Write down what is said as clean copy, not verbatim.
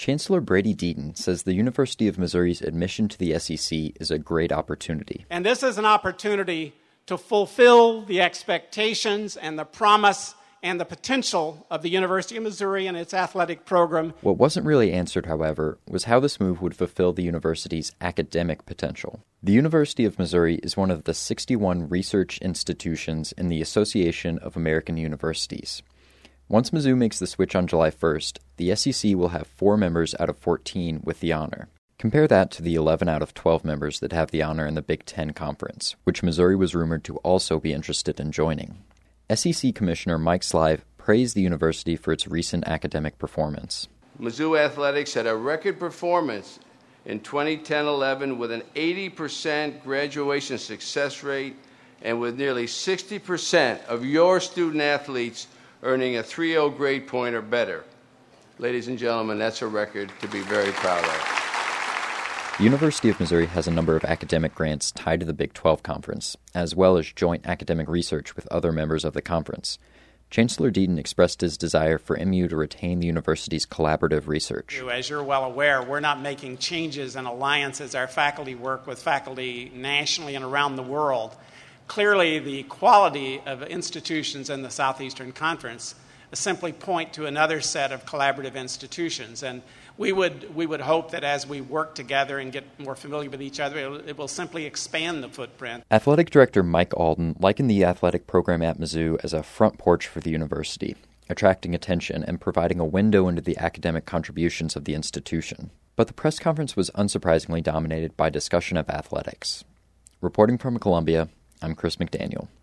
Chancellor Brady Deaton says the University of Missouri's admission to the SEC is a great opportunity. And this is an opportunity to fulfill the expectations and the promise and the potential of the University of Missouri and its athletic program. What wasn't really answered, however, was how this move would fulfill the university's academic potential. The University of Missouri is one of the 61 research institutions in the Association of American Universities. Once Mizzou makes the switch on July 1st, the SEC will have 4 members out of 14 with the honor. Compare that to the 11 out of 12 members that have the honor in the Big Ten Conference, which Missouri was rumored to also be interested in joining. SEC Commissioner Mike Slive praised the university for its recent academic performance. Mizzou athletics had a record performance in 2010-11 with an 80% graduation success rate and with nearly 60% of your student athletes earning a 3.0 grade point or better. Ladies and gentlemen, that's a record to be very proud of. The University of Missouri has a number of academic grants tied to the Big 12 Conference, as well as joint academic research with other members of the conference. Chancellor Deaton expressed his desire for MU to retain the university's collaborative research. As you're well aware, we're not making changes and alliances. Our faculty work with faculty nationally and around the world. Clearly, the quality of institutions in the Southeastern Conference simply point to another set of collaborative institutions. And we would hope that as we work together and get more familiar with each other, it will simply expand the footprint. Athletic Director Mike Alden likened the athletic program at Mizzou as a front porch for the university, attracting attention and providing a window into the academic contributions of the institution. But the press conference was unsurprisingly dominated by discussion of athletics. Reporting from Columbia, I'm Chris McDaniel.